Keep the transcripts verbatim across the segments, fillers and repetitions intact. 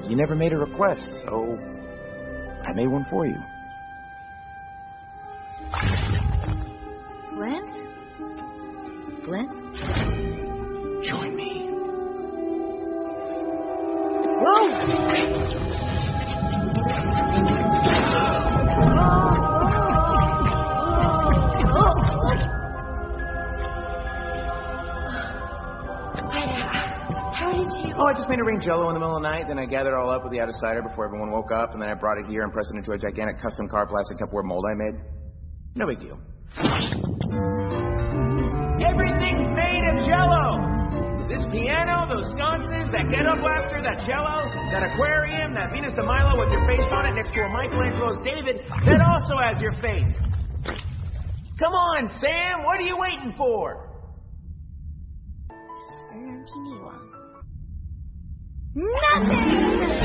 you never made a request, so I made one for you. Flint? Flint? Join me. Whoa! How did you... Oh, I just made a ring Jell-O in the middle of the night, then I gathered it all up with the out-of-cider before everyone woke up, and then I brought it here and pressed it into a gigantic custom car plastic Tupperware mold I made. No big deal. Everything's made of Jell-O! This piano, those sconces, that ghetto blaster, that Jell-O, that aquarium, that Venus de Milo with your face on it next to a Michelangelo's David that also has your face. Come on, Sam, what are you waiting for? Nothing!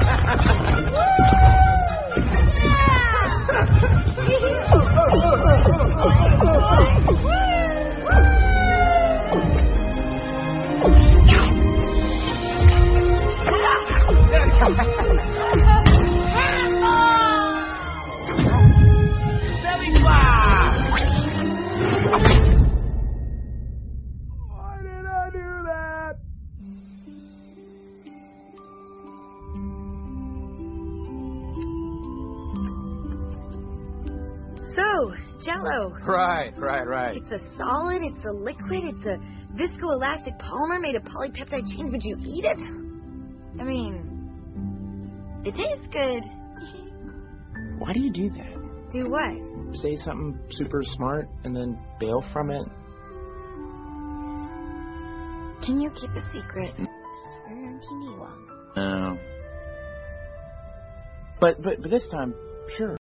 So, Jell-O. Right, right, right. It's a solid, it's a liquid, it's a viscoelastic polymer made of polypeptide chains. Would you eat it? I mean, it tastes good. Why do you do that? Do what? Say something super smart and then bail from it? Can you keep a secret? No. But, but, but this time, sure.